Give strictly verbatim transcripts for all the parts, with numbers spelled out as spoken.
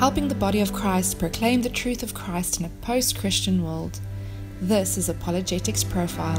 helping the body of Christ proclaim the truth of Christ in a post-Christian world. This is Apologetics Profile.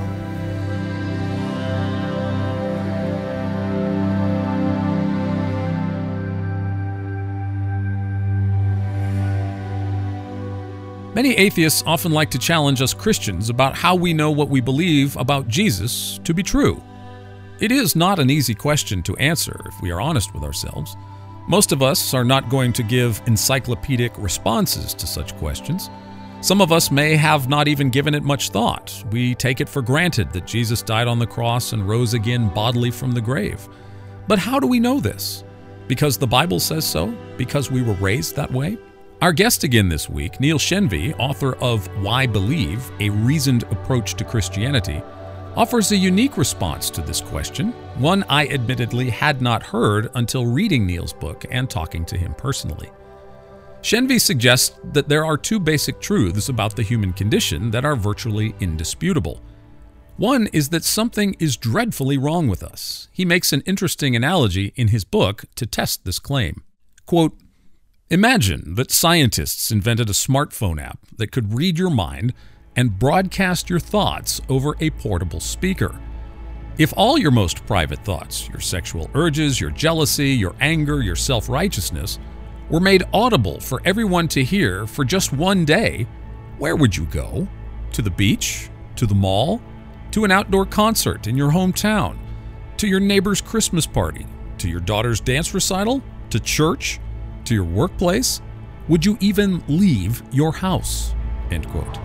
Many atheists often like to challenge us Christians about how we know what we believe about Jesus to be true. It is not an easy question to answer if we are honest with ourselves. Most of us are not going to give encyclopedic responses to such questions. Some of us may have not even given it much thought. We take it for granted that Jesus died on the cross and rose again bodily from the grave. But how do we know this? Because the Bible says so? Because we were raised that way? Our guest again this week, Neil Shenvi, author of Why Believe? A Reasoned Approach to Christianity, offers a unique response to this question, one I admittedly had not heard until reading Neil's book and talking to him personally. Shenvi suggests that there are two basic truths about the human condition that are virtually indisputable. One is that something is dreadfully wrong with us. He makes an interesting analogy in his book to test this claim. Quote, "Imagine that scientists invented a smartphone app that could read your mind and broadcast your thoughts over a portable speaker. If all your most private thoughts, your sexual urges, your jealousy, your anger, your self-righteousness, were made audible for everyone to hear for just one day, where would you go? To the beach? To the mall? To an outdoor concert in your hometown? To your neighbor's Christmas party? To your daughter's dance recital? To church? To your workplace? Would you even leave your house?" End quote.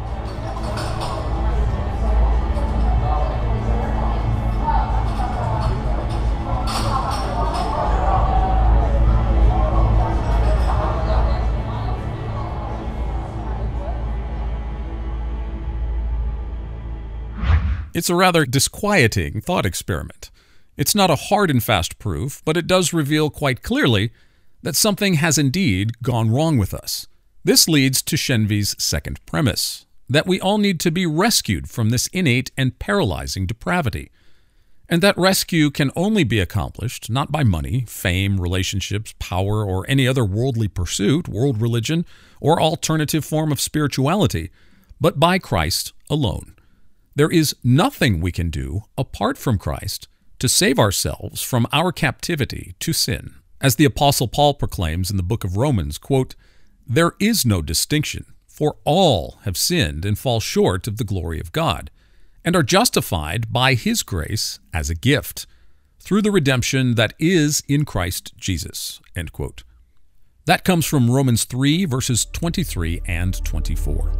It's a rather disquieting thought experiment. It's not a hard and fast proof, but it does reveal quite clearly that something has indeed gone wrong with us. This leads to Shenvi's second premise, that we all need to be rescued from this innate and paralyzing depravity, and that rescue can only be accomplished not by money, fame, relationships, power, or any other worldly pursuit, world religion, or alternative form of spirituality, but by Christ alone. There is nothing we can do apart from Christ to save ourselves from our captivity to sin. As the Apostle Paul proclaims in the book of Romans, quote, "There is no distinction, for all have sinned and fall short of the glory of God, and are justified by His grace as a gift, through the redemption that is in Christ Jesus." End quote. That comes from Romans three, verses twenty-three and twenty-four.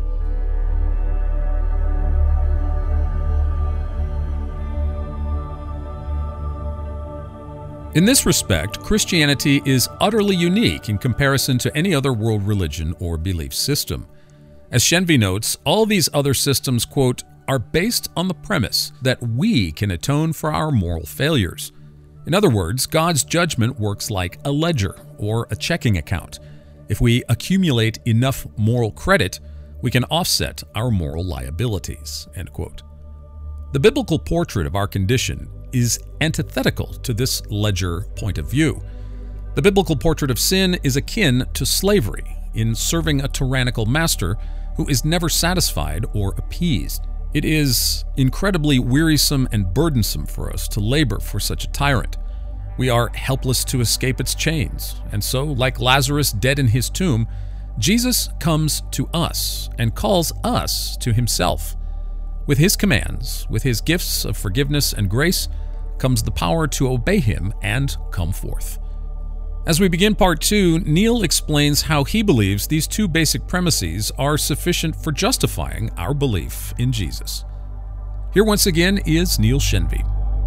In this respect, Christianity is utterly unique in comparison to any other world religion or belief system. As Shenvi notes, all these other systems, quote, "are based on the premise that we can atone for our moral failures." In other words, God's judgment works like a ledger or a checking account. If we accumulate enough moral credit, we can offset our moral liabilities, end quote. The biblical portrait of our condition is antithetical to this ledger point of view. The biblical portrait of sin is akin to slavery in serving a tyrannical master who is never satisfied or appeased. It is incredibly wearisome and burdensome for us to labor for such a tyrant. We are helpless to escape its chains, and so, like Lazarus dead in his tomb, Jesus comes to us and calls us to Himself. With His commands, with His gifts of forgiveness and grace, comes the power to obey Him and come forth. As we begin part two, Neil explains how he believes these two basic premises are sufficient for justifying our belief in Jesus. Here once again is Neil Shenvi.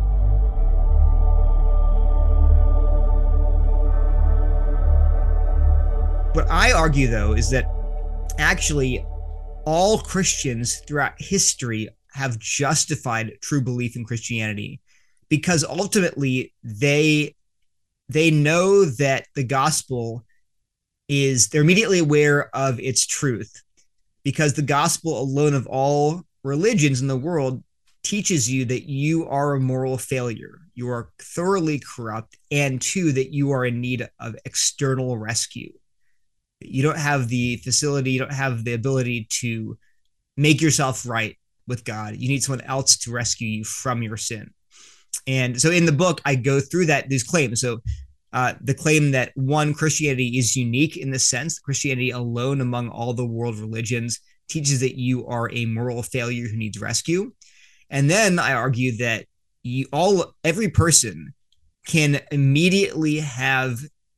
What I argue, though, is that actually all Christians throughout history have justified true belief in Christianity, because ultimately they they know that the gospel is, they're immediately aware of its truth, because the gospel alone of all religions in the world teaches you that you are a moral failure, you are thoroughly corrupt, and two, that you are in need of external rescue. You don't have the facility, you don't have the ability to make yourself right with God. You need someone else to rescue you from your sin. And so in the book, I go through that these claims. So uh, the claim that one, Christianity is unique in the sense Christianity alone among all the world religions teaches that you are a moral failure who needs rescue. And then I argue that you all every person can immediately have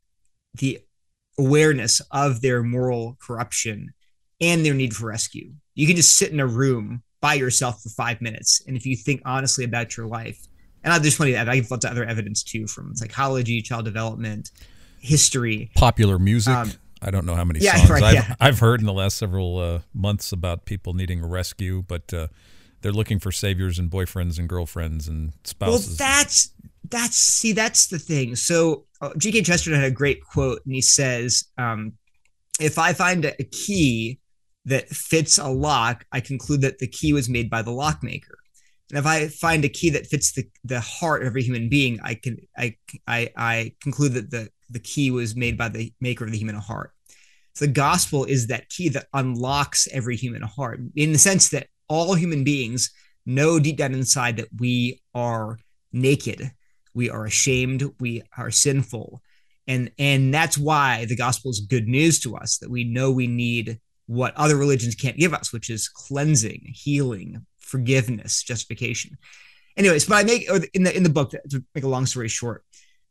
the awareness of their moral corruption and their need for rescue. You can just sit in a room by yourself for five minutes. And if you think honestly about your life, and there's plenty of, I've lots of other evidence too, from psychology, child development, history. Popular music. Um, I don't know how many yeah, songs right, I've, yeah. I've heard in the last several uh, months about people needing a rescue, but uh, they're looking for saviors and boyfriends and girlfriends and spouses. Well, that's, that's, see, that's the thing. So uh, G K Chesterton had a great quote, and he says, um, if I find a key that fits a lock, I conclude that the key was made by the lockmaker. And if I find a key that fits the, the heart of every human being, I can I I, I conclude that the, the key was made by the maker of the human heart. So the gospel is that key that unlocks every human heart, in the sense that all human beings know deep down inside that we are naked, we are ashamed, we are sinful. And, and that's why the gospel is good news to us, that we know we need what other religions can't give us, which is cleansing, healing, forgiveness, justification. Anyways, but I make in the in the book, to make a long story short,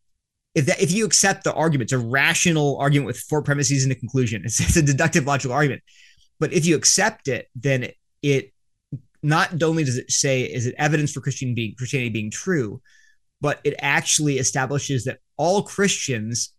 if that if you accept the argument, it's a rational argument with four premises and a conclusion. It's, it's a deductive logical argument. But if you accept it, then it, it not only does it say is it evidence for Christian being, Christianity being true, but it actually establishes that all Christians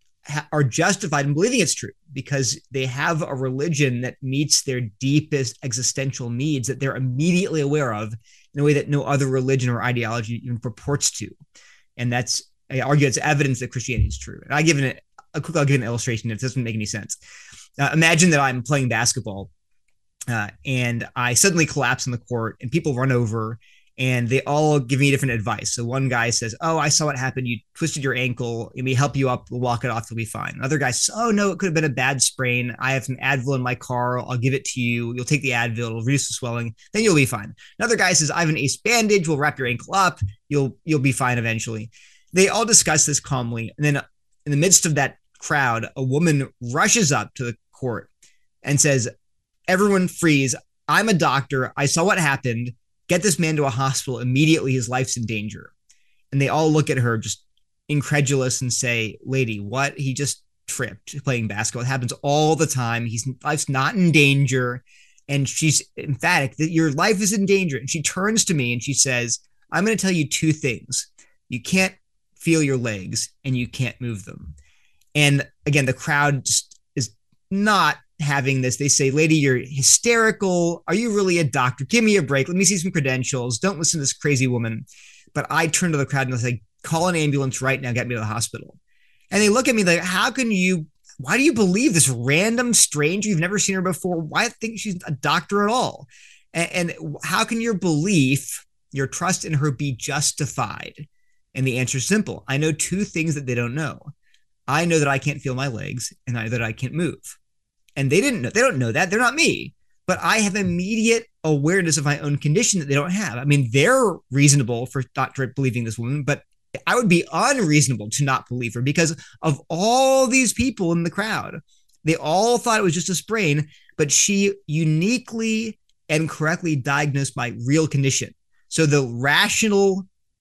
are justified in believing it's true because they have a religion that meets their deepest existential needs that they're immediately aware of in a way that no other religion or ideology even purports to. And that's, I argue, it's evidence that Christianity is true. And I give it a quick, I'll give an illustration if it doesn't make any sense. Uh, imagine that I'm playing basketball uh, and I suddenly collapse on the court and people run over and they all give me different advice. So one guy says, oh, I saw what happened. You twisted your ankle. Let me help you up. We'll walk it off. You'll be fine. Another guy says, oh, no, it could have been a bad sprain. I have some Advil in my car. I'll give it to you. You'll take the Advil. It'll reduce the swelling. Then you'll be fine. Another guy says, I have an ace bandage. We'll wrap your ankle up. You'll, you'll be fine eventually. They all discuss this calmly. And then in the midst of that crowd, a woman rushes up to the court and says, everyone freeze. I'm a doctor. I saw what happened. Get this man to a hospital immediately. His life's in danger. And they all look at her just incredulous and say, lady, what? He just tripped playing basketball. It happens all the time. His life's not in danger. And she's emphatic that your life is in danger. And she turns to me and she says, I'm going to tell you two things. You can't feel your legs and you can't move them. And again, the crowd just is not having this. They say, lady, you're hysterical. Are you really a doctor? Give me a break. Let me see some credentials. Don't listen to this crazy woman. But I turn to the crowd and I say, call an ambulance right now. Get me to the hospital. And they look at me like, how can you, why do you believe this random stranger? You've never seen her before. Why think she's a doctor at all? And, and how can your belief, your trust in her be justified? And the answer is simple. I know two things that they don't know. I know that I can't feel my legs and I know that I can't move. And they didn't know, they don't know that. They're not me. But I have immediate awareness of my own condition that they don't have. I mean, they're reasonable for not believing this woman, but I would be unreasonable to not believe her because of all these people in the crowd. They all thought it was just a sprain, but she uniquely and correctly diagnosed my real condition. So the rational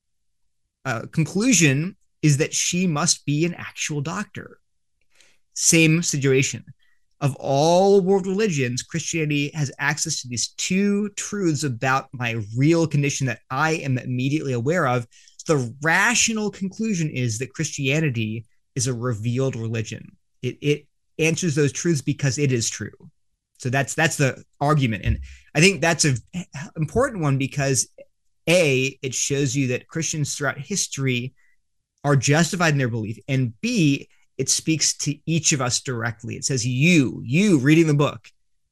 uh, conclusion is that she must be an actual doctor. Same situation. Of all world religions, Christianity has access to these two truths about my real condition that I am immediately aware of. The rational conclusion is that Christianity is a revealed religion. It, it answers those truths because it is true. So that's that's the argument. And I think that's an important one because, A, it shows you that Christians throughout history are justified in their belief, and B, it speaks to each of us directly. It says, you, you reading the book,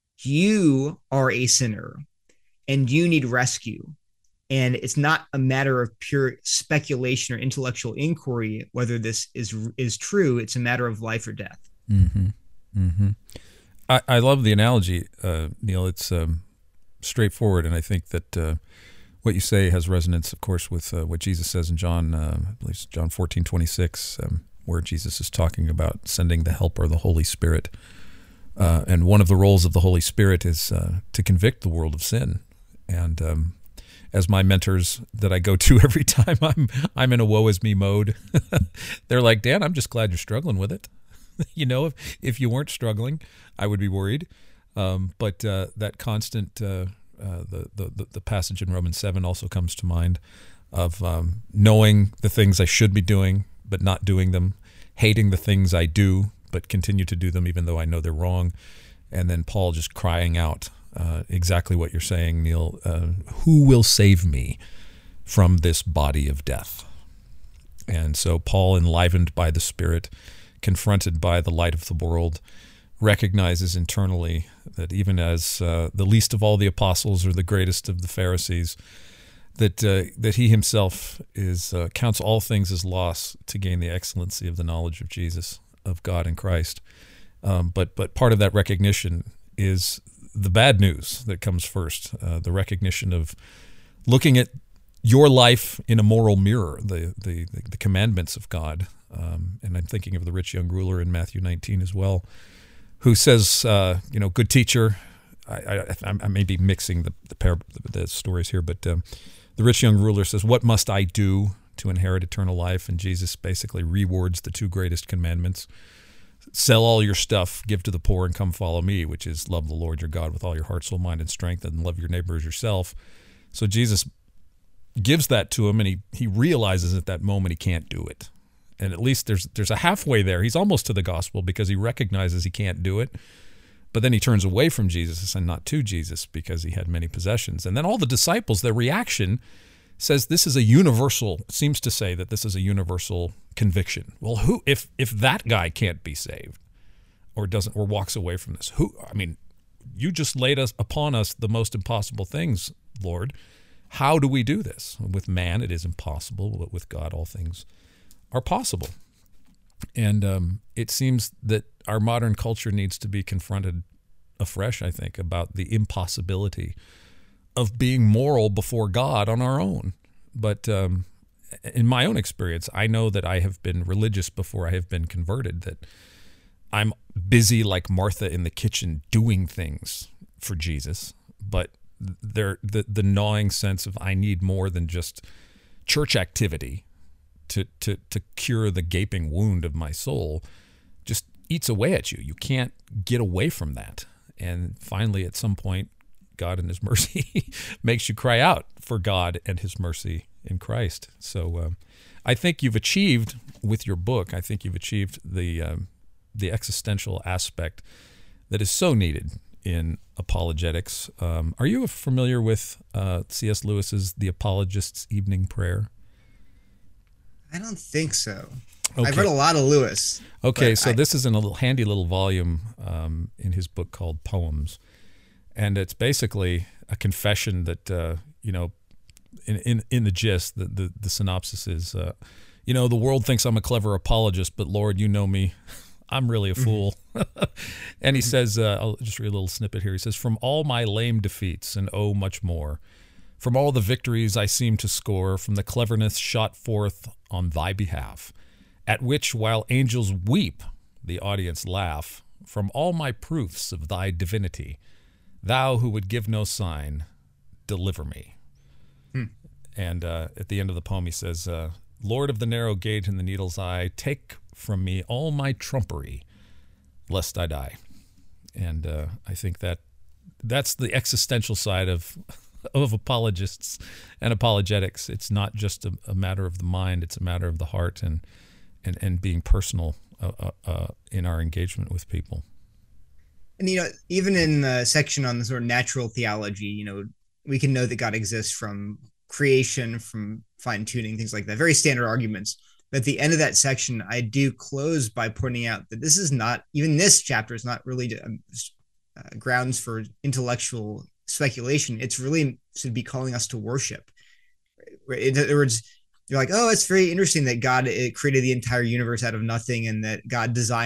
you are a sinner and you need rescue. And it's not a matter of pure speculation or intellectual inquiry whether this is is true. It's a matter of life or death. Mm-hmm. Mm-hmm. I, I love the analogy, uh, Neil. It's um, straightforward, and I think that uh, what you say has resonance, of course, with uh, what Jesus says in John, uh, I believe it's John fourteen twenty-six, um, where Jesus is talking about sending the Helper, the Holy Spirit. Uh, and one of the roles of the Holy Spirit is uh, to convict the world of sin. And um, as my mentors that I go to every time I'm I'm in a woe is me mode, they're like, Dan, I'm just glad you're struggling with it. You know, if, if you weren't struggling, I would be worried. Um, but uh, that constant, uh, uh, the, the the passage in Romans seven also comes to mind of um, knowing the things I should be doing, but not doing them, hating the things I do, but continue to do them even though I know they're wrong. And then Paul just crying out uh, exactly what you're saying, Neil. Uh, who will save me from this body of death? And so Paul, enlivened by the Spirit, confronted by the light of the world, recognizes internally that even as uh, the least of all the apostles or the greatest of the Pharisees, that uh, that he himself is uh, counts all things as loss to gain the excellency of the knowledge of Jesus, of God in Christ. Um, but but part of that recognition is the bad news that comes first, uh, the recognition of looking at your life in a moral mirror, the the, the commandments of God. Um, and I'm thinking of the rich young ruler in Matthew nineteen as well, who says, uh, you know, good teacher. I, I, I may be mixing the the, par- the stories here, but um, the rich young ruler says, what must I do to inherit eternal life? And Jesus basically rewards the two greatest commandments. Sell all your stuff, give to the poor, and come follow me, which is love the Lord your God with all your heart, soul, mind, and strength, and love your neighbor as yourself. So Jesus gives that to him, and he, he realizes at that moment he can't do it. And at least there's there's a halfway there. He's almost to the gospel because he recognizes he can't do it. But then he turns away from Jesus and not to Jesus because he had many possessions. And then all the disciples, their reaction says this is a universal, seems to say that this is a universal conviction. Well, who, if if that guy can't be saved or doesn't, or walks away from this, who, I mean, you just laid us upon us the most impossible things, Lord. How do we do this? With man, it is impossible, but with God, all things are possible. And um, it seems that our modern culture needs to be confronted afresh, I think, about the impossibility of being moral before God on our own. But um, in my own experience, I know that I have been religious before I have been converted, that I'm busy like Martha in the kitchen doing things for Jesus, but there the, the gnawing sense of I need more than just church activity to, to, to cure the gaping wound of my soul just eats away at you. You can't get away from that. And finally, at some point, God in his mercy makes you cry out for God and his mercy in Christ. So um, I think you've achieved with your book, I think you've achieved the um, the existential aspect that is so needed in apologetics. Um, are you familiar with uh, C S Lewis's The Apologist's Evening Prayer? I don't think so. Okay. I've read a lot of Lewis. Okay, so I, this is in a little handy little volume um, in his book called Poems. And it's basically a confession that, uh, you know, in, in, in the gist, the, the, the synopsis is, uh, you know, the world thinks I'm a clever apologist, but Lord, you know me, I'm really a fool. And he says, uh, I'll just read a little snippet here. He says, from all my lame defeats and oh, much more, from all the victories I seem to score, from the cleverness shot forth on thy behalf, at which while angels weep, the audience laugh, from all my proofs of thy divinity, thou who would give no sign, deliver me. Hmm. And uh, at the end of the poem, he says, uh, Lord of the narrow gate and the needle's eye, take from me all my trumpery, lest I die. And uh, I think that that's the existential side of of apologists and apologetics. It's not just a, a matter of the mind; it's a matter of the heart and and, and being personal uh, uh, uh, in our engagement with people. And, you know, even in the section on the sort of natural theology, you know, we can know that God exists from creation, from fine tuning, things like that, very standard arguments. But at the end of that section, I do close by pointing out that this is not, even this chapter is not really um, uh, grounds for intellectual speculation. It's really should be calling us to worship. In other words, you're like, oh, it's very interesting that God it created the entire universe out of nothing and that God designed it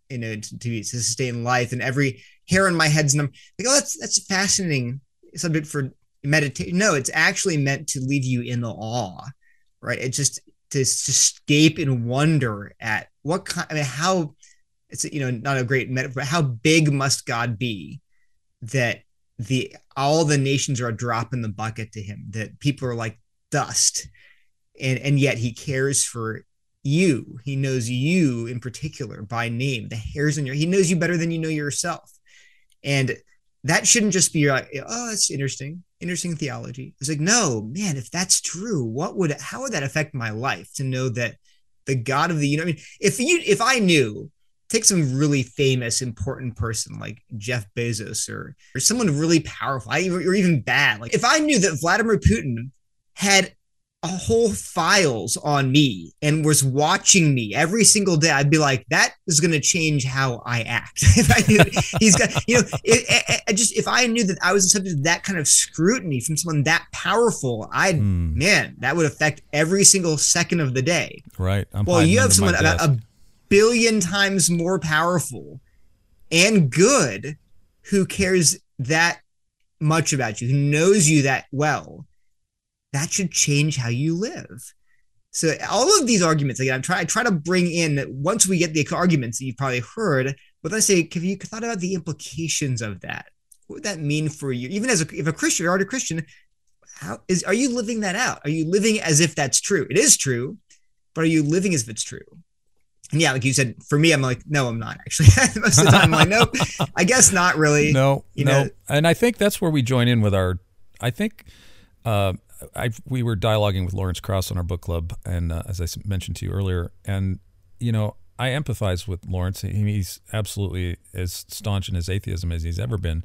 you know, to, to sustain life, and every hair on my head's numb. Like, oh, that's that's a fascinating subject for meditation. No, it's actually meant to leave you in awe, right? It's just to, to escape in wonder at what kind. I mean, how it's, you know, not a great metaphor, but how big must God be that the all the nations are a drop in the bucket to him, that people are like dust, and and yet he cares for you. He knows you in particular by name, the hairs in your, he knows you better than you know yourself. And that shouldn't just be like, oh, that's interesting, interesting theology. It's like, no, man, if that's true, what would, how would that affect my life to know that the God of the, you know, I mean, if you, if I knew, take some really famous, important person like Jeff Bezos or, or someone really powerful, I, or even bad. Like if I knew that Vladimir Putin had a whole files on me and was watching me every single day, I'd be like, that is going to change how I act. If I knew he's got, you know, it, it, it just, if I knew that I was the subject of that kind of scrutiny from someone that powerful, I'd, mm. man, that would affect every single second of the day. Right. I'm well, you have someone about a billion times more powerful and good who cares that much about you, who knows you that well. That should change how you live. So all of these arguments, again, I'm trying I try to bring in, once we get the arguments that you've probably heard, but let's say, have you thought about the implications of that? What would that mean for you? Even as a, if a Christian, you're already a Christian, how is, are you living that out? Are you living as if that's true? It is true, but are you living as if it's true? And yeah, like you said, for me, I'm like, no, I'm not actually. Most of the time I'm like, nope, I guess not really. No, you no. know? And I think that's where we join in with our, I think, uh, I we were dialoguing with Lawrence Krauss on our book club, and uh, as I mentioned to you earlier, and you know, I empathize with Lawrence. He, he's absolutely as staunch in his atheism as he's ever been.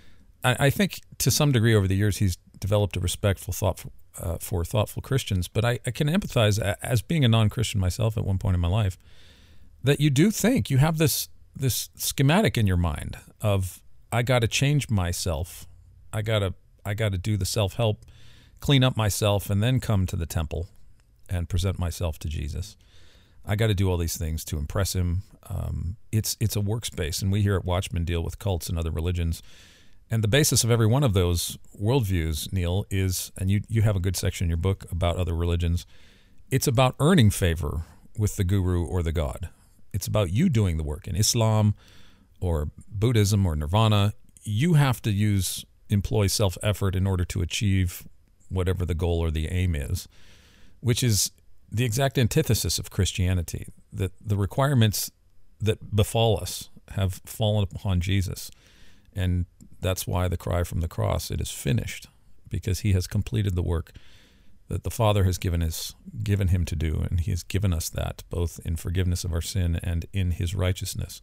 I, I think to some degree over the years he's developed a respectful thoughtful uh, for thoughtful Christians. But I, I can empathize as being a non-Christian myself at one point in my life, that you do think you have this this schematic in your mind of, I got to change myself, I gotta I got to do the self-help, clean up myself, and then come to the temple and present myself to Jesus. I got to do all these things to impress him. Um, it's it's a workspace, and we here at Watchman deal with cults and other religions. And the basis of every one of those worldviews, Neil, is, and you, you have a good section in your book about other religions, it's about earning favor with the guru or the God. It's about you doing the work. In Islam or Buddhism or Nirvana, you have to use, employ self-effort in order to achieve whatever the goal or the aim is, which is the exact antithesis of Christianity. That the requirements that befall us have fallen upon Jesus, and that's why the cry from the cross, it is finished, because he has completed the work that the Father has given his given him to do, and he has given us that both in forgiveness of our sin and in his righteousness.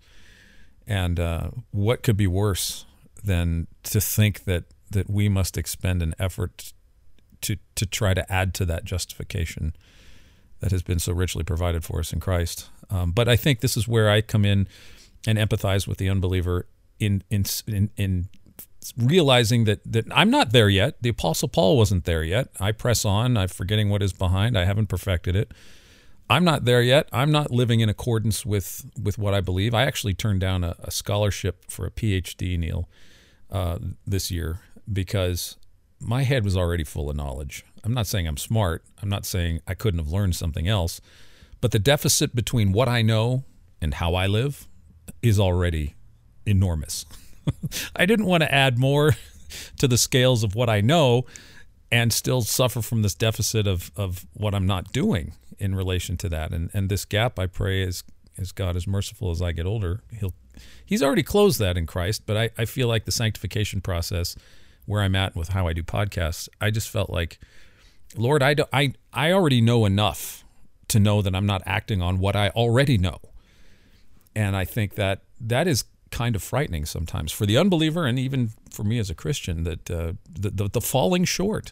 And uh, what could be worse than to think that that we must expend an effort to to try to add to that justification that has been so richly provided for us in Christ. Um, but I think this is where I come in and empathize with the unbeliever in in in, in realizing that that I'm not there yet. The Apostle Paul wasn't there yet. I press on. I'm forgetting what is behind. I haven't perfected it. I'm not there yet. I'm not living in accordance with, with what I believe. I actually turned down a, a scholarship for a P H D, Neil, uh, this year because my head was already full of knowledge. I'm not saying I'm smart. I'm not saying I couldn't have learned something else. But the deficit between what I know and how I live is already enormous. I didn't want to add more to the scales of what I know and still suffer from this deficit of, of what I'm not doing in relation to that. And and this gap, I pray, as, as God is merciful as I get older, he'll He's already closed that in Christ, but I, I feel like the sanctification process, where I'm at with how I do podcasts, I just felt like, Lord, I, do, I, I already know enough to know that I'm not acting on what I already know. And I think that that is kind of frightening sometimes for the unbeliever, and even for me as a Christian, that uh, the, the the falling short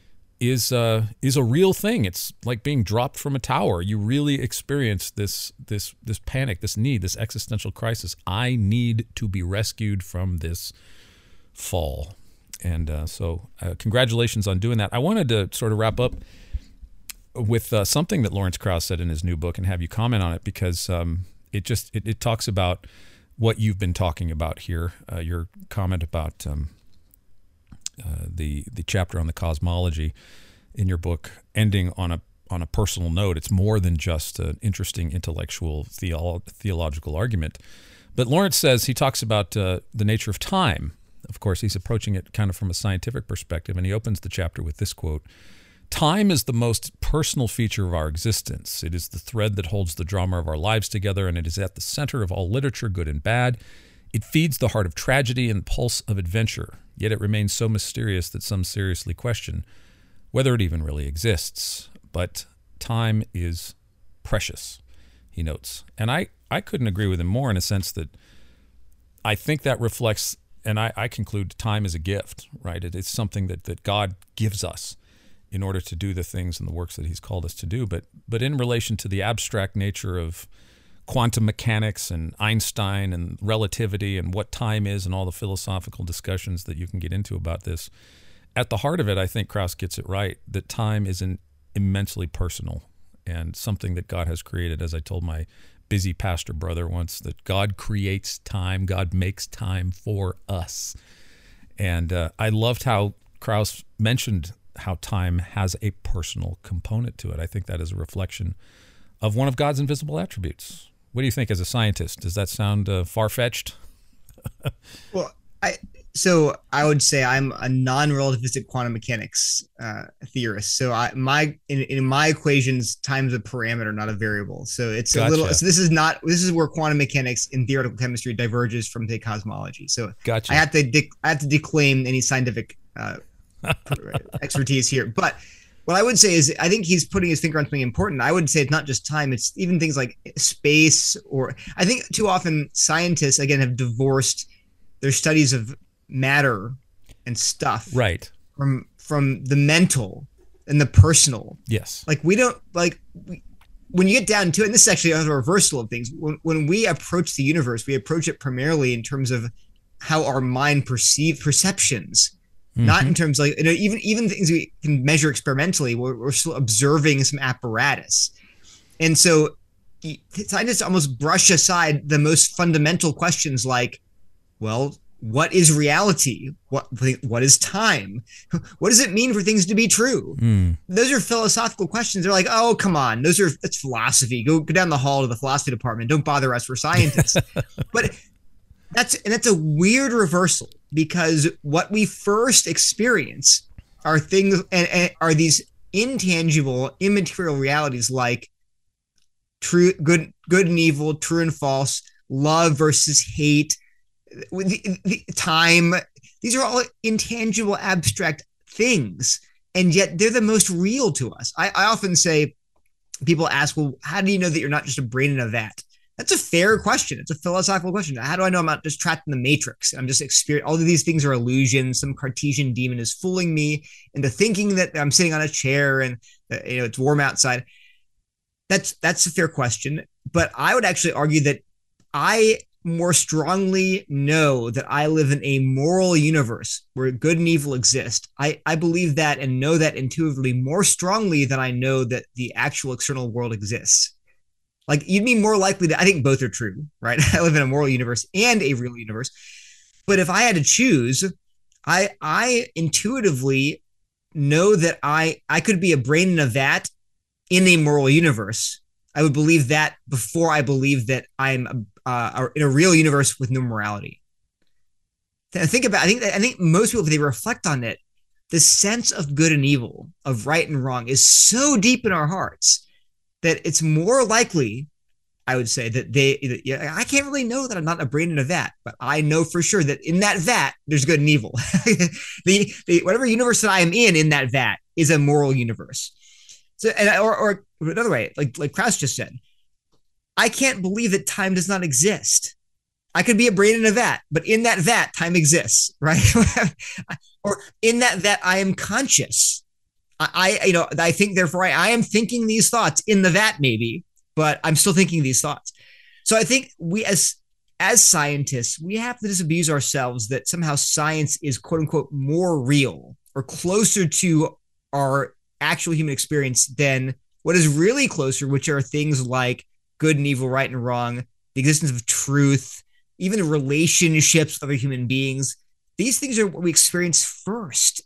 is uh, is a real thing. It's like being dropped from a tower. You really experience this this this panic, this need, this existential crisis. I need to be rescued from this fall. And uh, so uh, congratulations on doing that. I wanted to sort of wrap up with uh, something that Lawrence Krauss said in his new book and have you comment on it, because um, it just it, it talks about what you've been talking about here. Uh, your comment about um, uh, the the chapter on the cosmology in your book ending on a on a personal note. It's more than just an interesting intellectual theo- theological argument. But Lawrence says, he talks about uh, the nature of time. Of course, he's approaching it kind of from a scientific perspective, and he opens the chapter with this quote: "Time is the most personal feature of our existence. It is the thread that holds the drama of our lives together, and it is at the center of all literature, good and bad. It feeds the heart of tragedy and pulse of adventure, yet it remains so mysterious that some seriously question whether it even really exists. But time is precious," he notes. And I, I couldn't agree with him more, in a sense that I think that reflects, and I, I conclude time is a gift, right? It, it's something that, that God gives us in order to do the things and the works that he's called us to do. But but in relation to the abstract nature of quantum mechanics and Einstein and relativity and what time is and all the philosophical discussions that you can get into about this, at the heart of it, I think Krauss gets it right, that time is an immensely personal and something that God has created. As I told my busy pastor brother once, that God creates time, God makes time for us. And uh, I loved how Krauss mentioned how time has a personal component to it. I think that is a reflection of one of God's invisible attributes. What do you think as a scientist? Does that sound uh, far-fetched? Well, I so I would say I'm a non-relativistic quantum mechanics uh, theorist. So I my in, in my equations, time's a parameter, not a variable. So it's Gotcha. a little. So this is not. This is where quantum mechanics in theoretical chemistry diverges from the cosmology. So Gotcha. I have to de- I have to declaim any scientific uh, expertise here. But what I would say is, I think he's putting his finger on something important. I would say it's not just time; it's even things like space. Or I think too often scientists again have divorced their studies of matter and stuff Right. from from the mental and the personal. Yes. Like we don't like we, when you get down to it, and this is actually a reversal of things. When, when we approach the universe, we approach it primarily in terms of how our mind perceive perceptions, mm-hmm. not in terms of like, you know, even even things we can measure experimentally. We're, we're still observing some apparatus, and so scientists almost brush aside the most fundamental questions like, well, what is reality? What what is time? What does it mean for things to be true? Mm. Those are philosophical questions. They're like, oh, come on, those are that's philosophy. Go go down the hall to the philosophy department. Don't bother us. We're scientists. But that's and that's a weird reversal, because what we first experience are things and, and are these intangible, immaterial realities like true, good, good and evil, true and false, love versus hate. The, the time, these are all intangible, abstract things, and yet they're the most real to us. I, I often say, people ask, well, how do you know that you're not just a brain in a vat? That's a fair question. It's a philosophical question. How do I know I'm not just trapped in the matrix? I'm just experiencing all of these things are illusions. Some Cartesian demon is fooling me into thinking that I'm sitting on a chair and uh, you know it's warm outside. That's that's a fair question, but I would actually argue that I more strongly know that I live in a moral universe where good and evil exist. I, I believe that and know that intuitively more strongly than I know that the actual external world exists. Like, you'd be more likely to, I think both are true, right? I live in a moral universe and a real universe. But if I had to choose, I I intuitively know that I I could be a brain in a vat in a moral universe. I would believe that before I believe that I'm uh, in a real universe with no morality. Think about, I think, I think most people, if they reflect on it, the sense of good and evil, of right and wrong, is so deep in our hearts that it's more likely, I would say, that they, that, yeah, I can't really know that I'm not a brain in a vat, but I know for sure that in that vat, there's good and evil. the, the whatever universe that I am in, in that vat, is a moral universe. So, and or, or another way, like like Krauss just said, I can't believe that time does not exist. I could be a brain in a vat, but in that vat, time exists, right? Or in that vat, I am conscious. I, I, you know, I think therefore I, I am thinking these thoughts in the vat, maybe, but I'm still thinking these thoughts. So I think we, as as scientists, we have to disabuse ourselves that somehow science is quote unquote more real or closer to our actual human experience than what is really closer, which are things like good and evil, right and wrong, the existence of truth, even relationships with other human beings. These things are what we experience first,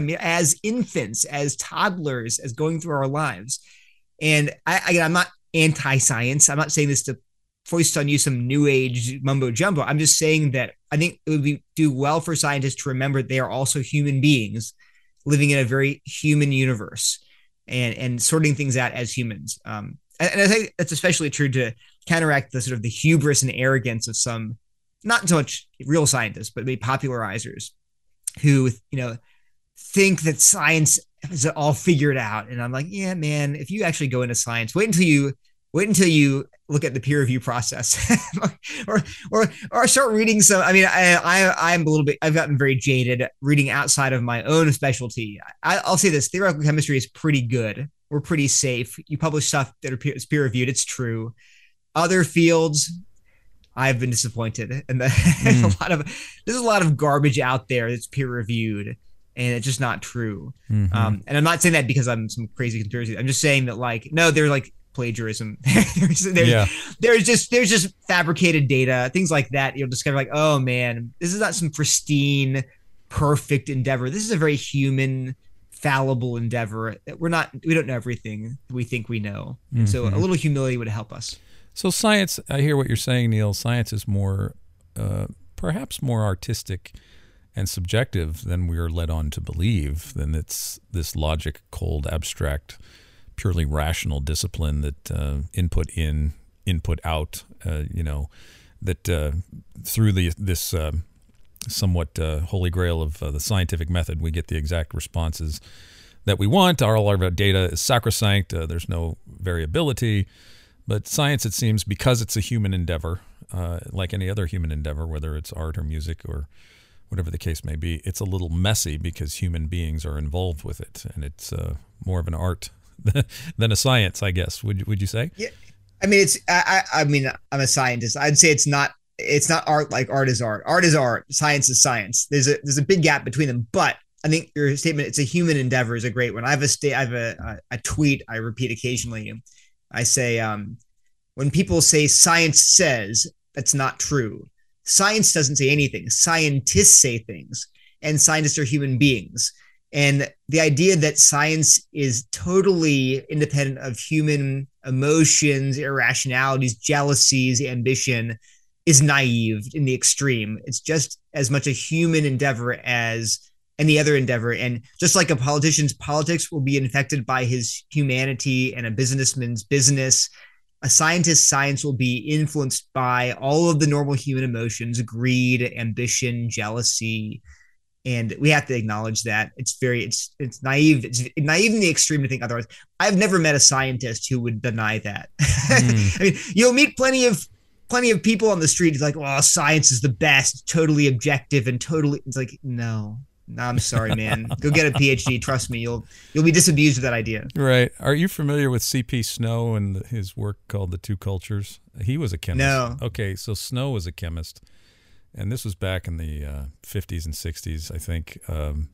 as infants, as toddlers, as going through our lives. And I, again, I'm not anti-science. I'm not saying this to foist on you some new age mumbo jumbo. I'm just saying that I think it would be, do well for scientists to remember they are also human beings living in a very human universe and, and sorting things out as humans. Um, and, and I think that's especially true to counteract the sort of the hubris and arrogance of some, not so much real scientists, but maybe popularizers who, you know, think that science is all figured out. And I'm like, yeah, man, if you actually go into science, wait until you wait until you look at the peer review process or, or, or start reading some. I mean, I, I, I'm a little bit, I've gotten very jaded reading outside of my own specialty. I, I'll say this, theoretical chemistry is pretty good. We're pretty safe. You publish stuff that are peer, is peer reviewed. It's true. Other fields, I've been disappointed. And the, mm. a lot of, there's a lot of garbage out there that's peer reviewed. And it's just not true. Mm-hmm. Um, and I'm not saying that because I'm some crazy conspiracy. I'm just saying that, like, no, they're like plagiarism. there's, there's, yeah. there's just there's just fabricated data, things like that. You'll discover, like, oh man, this is not some pristine, perfect endeavor. This is a very human, fallible endeavor. We're not, we don't know everything we think we know. Mm-hmm. So a little humility would help us. So science, I hear what you're saying, Neil. Science is more, uh, perhaps more artistic and subjective than we are led on to believe. Then it's this logic, cold, abstract, purely rational discipline that uh, input in, input out. Uh, you know, that uh, through the this uh, somewhat uh, holy grail of uh, the scientific method, we get the exact responses that we want. All our data is sacrosanct. Uh, there's no variability. But science, it seems, because it's a human endeavor, uh, like any other human endeavor, whether it's art or music or whatever the case may be, it's a little messy because human beings are involved with it, and it's uh, more of an art than a science, I guess. Would would you say? Yeah, I mean, it's. I, I mean, I'm a scientist. I'd say it's not. It's not art like art is art. Art is art. Science is science. There's a there's a big gap between them. But I think your statement, it's a human endeavor, is a great one. I have a state. I have a, a a tweet I repeat occasionally. I say, um, when people say science says, that's not true. Science doesn't say anything. Scientists say things, and scientists are human beings. And the idea that science is totally independent of human emotions, irrationalities, jealousies, ambition is naive in the extreme. It's just as much a human endeavor as any other endeavor. And just like a politician's politics will be infected by his humanity and a businessman's business, a scientist's science will be influenced by all of the normal human emotions, greed, ambition, jealousy. And we have to acknowledge that. It's very, it's it's naive. It's naive in the extreme to think otherwise. I've never met a scientist who would deny that. Mm. I mean, you'll meet plenty of plenty of people on the street who's like, well, science is the best, totally objective and totally, it's like, no. No, I'm sorry, man. Go get a P H D. Trust me, you'll you'll be disabused of that idea. Right. Are you familiar with C P Snow and his work called The Two Cultures? He was a chemist. No. Okay, so Snow was a chemist, and this was back in the uh, fifties and sixties, I think. Um,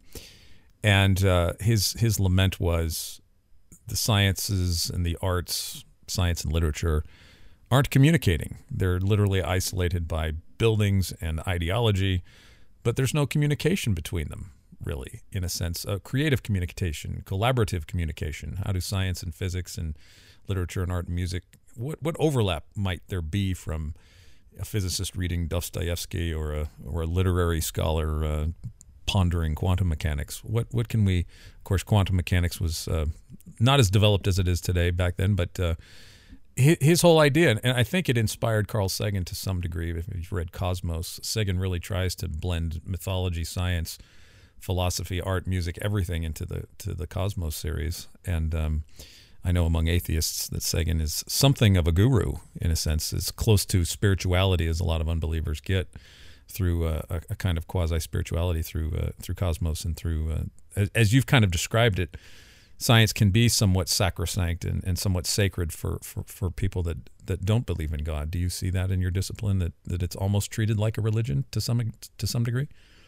and uh, his his lament was the sciences and the arts, science and literature, aren't communicating. They're literally isolated by buildings and ideology. But there's no communication between them, really, in a sense. Uh, creative communication, collaborative communication. How do science and physics and literature and art and music, what what overlap might there be from a physicist reading Dostoevsky or a or a literary scholar uh, pondering quantum mechanics? What what can we? Of course, quantum mechanics was uh, not as developed as it is today back then, but uh, his, his whole idea, and I think it inspired Carl Sagan to some degree. If you've read Cosmos, Sagan really tries to blend mythology, science, philosophy, art, music, everything into the to the Cosmos series. And um, I know among atheists that Sagan is something of a guru, in a sense, as close to spirituality as a lot of unbelievers get through uh, a, a kind of quasi-spirituality through uh, through Cosmos and through, uh, as, as you've kind of described it, science can be somewhat sacrosanct and, and somewhat sacred for, for, for people that, that don't believe in God. Do you see that in your discipline, that, that it's almost treated like a religion to some to some degree?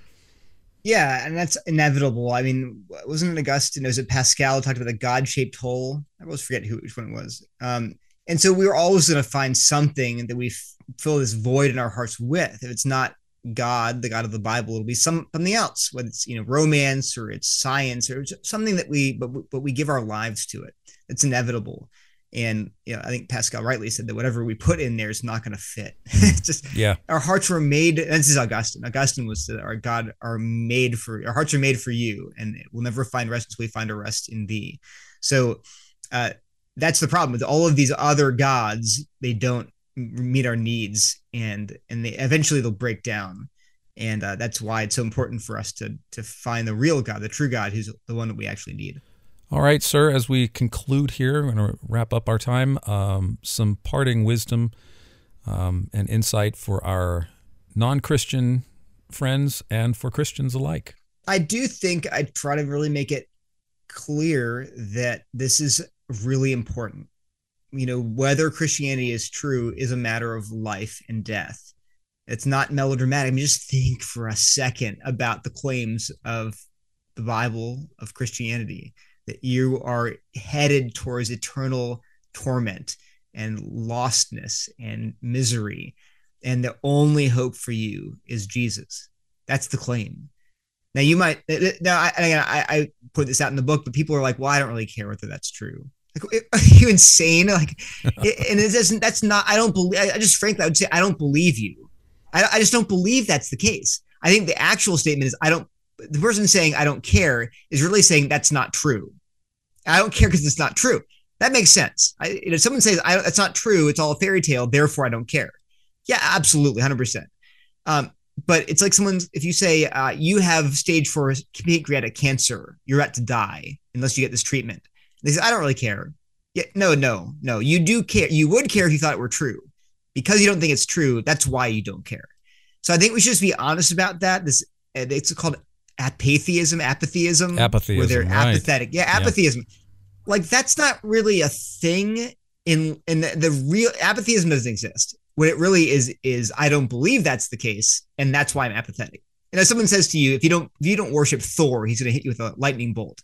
Yeah, and that's inevitable. I mean, wasn't it Augustine? Was it Pascal who talked about the God-shaped hole? I always forget who which one it was. Um, And so we're always going to find something that we f- fill this void in our hearts with. If it's not God, the God of the Bible, it'll be some, something else, whether it's, you know, romance or it's science or it's something that we, but, but we give our lives to it. It's inevitable. And, you know, I think Pascal rightly said that whatever we put in there is not going to fit. It's just, yeah, our hearts were made. And this is Augustine. Augustine was that our God are made for, our hearts are made for you, and we'll never find rest until we find a rest in thee. So, uh, that's the problem with all of these other gods. They don't meet our needs, and and they eventually they'll break down. And uh, that's why it's so important for us to to find the real God, the true God, who's the one that we actually need. All right, sir, as we conclude here, we're going to wrap up our time. Um, some parting wisdom um, and insight for our non-Christian friends and for Christians alike. I do think I try to really make it clear that this is really important. You know, whether Christianity is true is a matter of life and death. It's not melodramatic. I mean, just think for a second about the claims of the Bible, of Christianity, that you are headed towards eternal torment and lostness and misery, and the only hope for you is Jesus. That's the claim. Now you might, now I, I, I put this out in the book, but people are like, well, I don't really care whether that's true. Like, are you insane? Like, it, and it doesn't, that's not, I don't believe, I just frankly, I would say, I don't believe you. I, I just don't believe that's the case. I think the actual statement is, I don't, the person saying, I don't care is really saying that's not true. I don't care because it's not true. That makes sense. I, if someone says, I, that's not true, it's all a fairy tale, therefore I don't care. Yeah, absolutely. one hundred percent. Um, But it's like someone, if you say uh, you have stage four pancreatic cancer, you're about to die unless you get this treatment. They say, I don't really care. Yeah, no, no, no. You do care. You would care if you thought it were true. Because you don't think it's true, that's why you don't care. So I think we should just be honest about that. This it's called apatheism, apatheism, apatheism, where they're right. apathetic. Yeah, apatheism. Yeah. Like that's not really a thing in in the, the real apatheism doesn't exist. What it really is is I don't believe that's the case, and that's why I'm apathetic. And if someone says to you, if you don't if you don't worship Thor, he's going to hit you with a lightning bolt.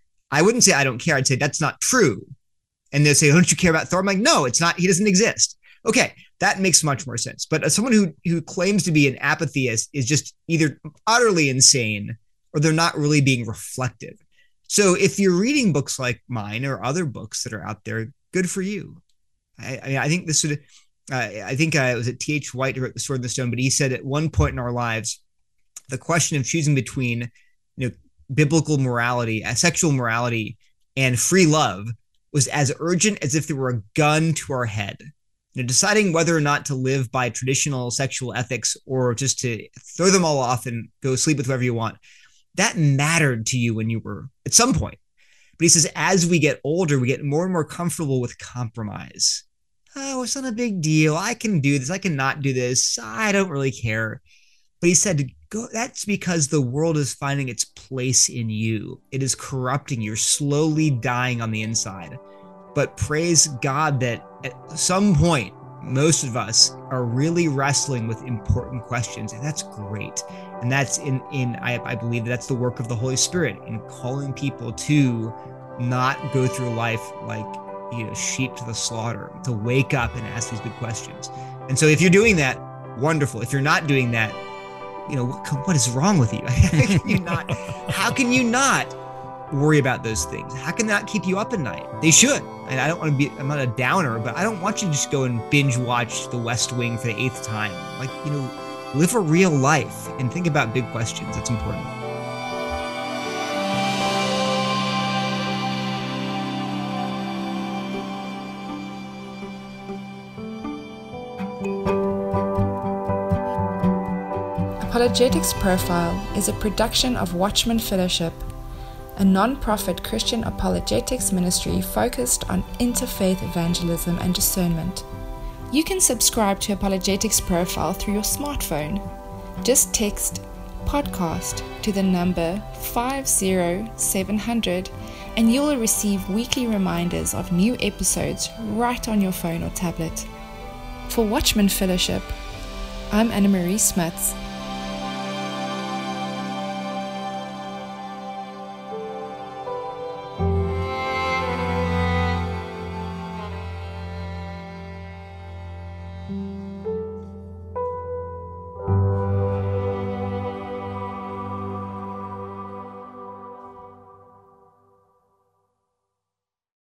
I wouldn't say I don't care. I'd say that's not true. And they'll say, don't you care about Thor? I'm like, no, it's not. He doesn't exist. Okay, that makes much more sense. But someone who who claims to be an apatheist is just either utterly insane or they're not really being reflective. So if you're reading books like mine or other books that are out there, good for you. I, I mean, I think this would. Uh, I think uh, it was at T H White who wrote The Sword and the Stone, but he said at one point in our lives, the question of choosing between, you know, biblical morality, uh, sexual morality, and free love was as urgent as if there were a gun to our head. You know, deciding whether or not to live by traditional sexual ethics or just to throw them all off and go sleep with whoever you want, that mattered to you when you were at some point. But he says, as we get older, we get more and more comfortable with compromise. Oh, it's not a big deal. I can do this. I cannot do this. I don't really care. But he said, go, that's because the world is finding its place in you. It is corrupting. You're slowly dying on the inside. But praise God that at some point, most of us are really wrestling with important questions. And that's great. And that's in, in I, I believe that's the work of the Holy Spirit in calling people to not go through life like, you know, sheep to the slaughter, to wake up and ask these good questions. And so if you're doing that, wonderful. If you're not doing that, you know, what, what is wrong with you? How can you not, how can you not worry about those things? How can that keep you up at night? They should. And I don't want to be, I'm not a downer, but I don't want you to just go and binge watch The West Wing for the eighth time. Like, you know, live a real life and think about big questions. That's important. Apologetics Profile is a production of Watchman Fellowship, a non-profit Christian apologetics ministry focused on interfaith evangelism and discernment. You can subscribe to Apologetics Profile through your smartphone. Just text podcast to the number five zero seven hundred and you will receive weekly reminders of new episodes right on your phone or tablet. For Watchman Fellowship, I'm Anna Marie Smuts. you.